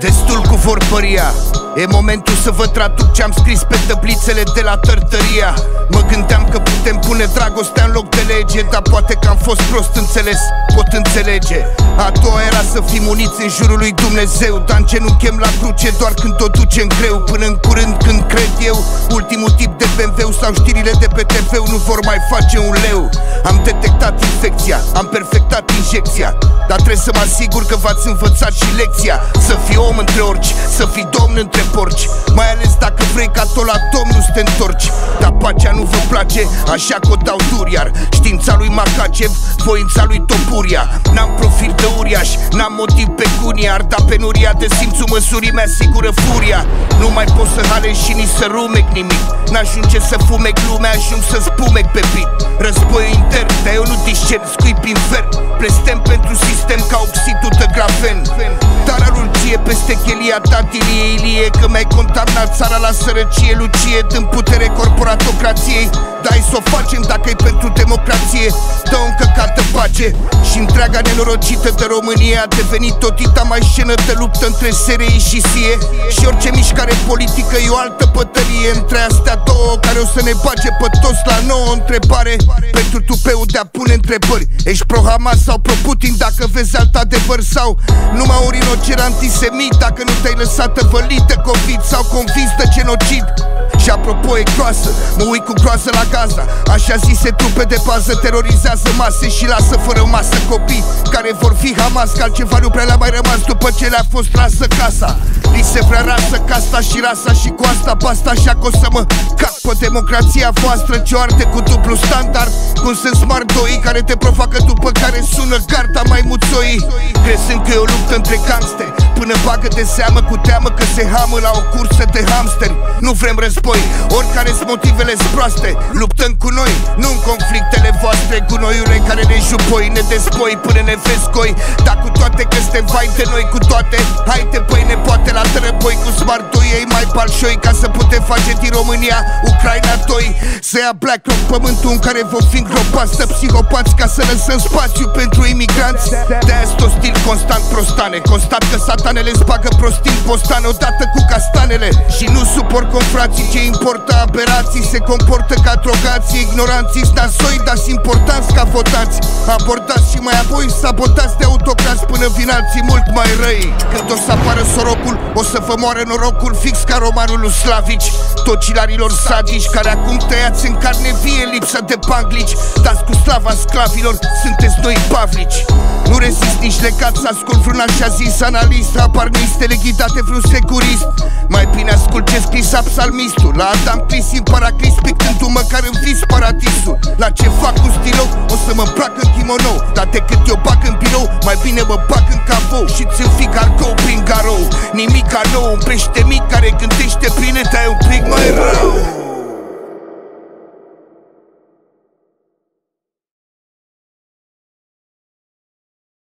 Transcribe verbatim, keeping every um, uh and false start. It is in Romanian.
Destul cu vorbăria, e momentul să vă traduc ce-am scris pe tăblițele de la Tărtăria. Mă gândeam că putem pune dragostea în loc de lege, dar poate că am fost prost înțeles, pot înțelege. A doua era să fim uniți în jurul lui Dumnezeu, dar îngenunchem la cruce doar când o ducem greu. Până în curând, când cred eu, ultimul tip de B M W sau știrile de pe T V nu vor mai face un leu. Am detectat infecția, am perfectat injecția, dar trebuie să mă asigur că v-ați învățat și lecția. Să fii om între orci, să fii domn între porci, mai ales dacă vrei ca tot la Domnul să te întorci. Dar pacea nu vă place, așa că o dau dur iar. Știința lui Makachev, voința lui Topuria. N-am profil de uriaș, n-am motiv pecuniar, dar penuria de simțul măsurii mi-asigură furia. Nu mai pot să hale și nici să rumec nimic, n-ajunge să fumec lumea, ajung să spumec pe beat. Războiul intern, dar eu nu discern, scuip infern. Blestem pentru sistem ca oxidul de grafen. Tararul ție peste chelia ta, tilie Ilie, că mi-ai contaminat țara la sărăcie. Lucie din putere corporatocrației, dar hai să o facem dacă e pentru democrație. Dă o încăcată pace și întreaga nenorocită de România a devenit o dita mai scenă de luptă între S R I și S I E. Și orice mișcare politică e o altă bătălie între astea două care o să ne bage pe toți la nouă întrebare. Pentru tupeul de a pune întrebări, ești pro-Hamas sau pro-Putin dacă vezi alt adevăr? Sau numai ori inocer antisemit dacă nu te-ai lăsat vălit de COVID sau convins de genocid? Și apropo e groasă, mă uit cu groază la Gaza. Așa zise trupe de bază terorizează mase și lasă fără masă copii care vor fi Hamas, că altceva nu prea le-a mai rămas după ce le-a fost rasă casa. Li se vrea rasă casta și rasa și cu asta basta, așa că o să mă cac pe democrația voastră ce o arde cu dublu standard. Cum sunt smart doi care te provoacă după care sună garda mai muțoii, crezând că e o luptă între gangsteri, până bagă de seamă cu teamă că se hamă la o cursă de hamsteri. Nu vrem război, oricare-s motivele proaste, luptăm cu noi, nu în conflictele voastre. Gunoiule care ne jupoi, ne despoi până ne vezi coi. Dar cu toate că suntem vai de noi cu toate, haide băi ne poate la tărăpoi cu smart doi ei mai balșoi, ca să putem face din România Ucraina doi. Să ia BlackRock pământul în care vom fi îngropați de psihopați ca să lăsăm spațiu pentru imigranți. De-aia sunt ostil constant prostane, constat că satanele-ți bagă prostii în postan odată cu castanele. Și nu suport confrații ce importă aberații, se comportă ca drogații, ignoranții stasoi, dar importanți ca votați. Abordați și mai apoi sabotați de autocrați până vin alții mult mai răi. Când o să apară sorocul, o să vă moară norocul, fix ca romanul lui Slavici. Tocilarilor sadici care acum tăiați în carne vie lipsă de banglici. Dați cu slava sclavilor, sunteți noi pavlici. Nu rezist nici legat să ascult vreun așa zis analist, aparnistele ghidate vreun securist. Mai bine ascult ce scris psalmistul, la Adam Crisim paraclis pictându măcar în vis paradisul. La ce fac cu stilou, o să mă îmbrac în kimono, dar decât eu bag în birou, mai bine mă bag în cavou și ți-l fi gargou prin garou. Nimic ca nou, un pește mic care gândește bine, dar e un pic mai rău.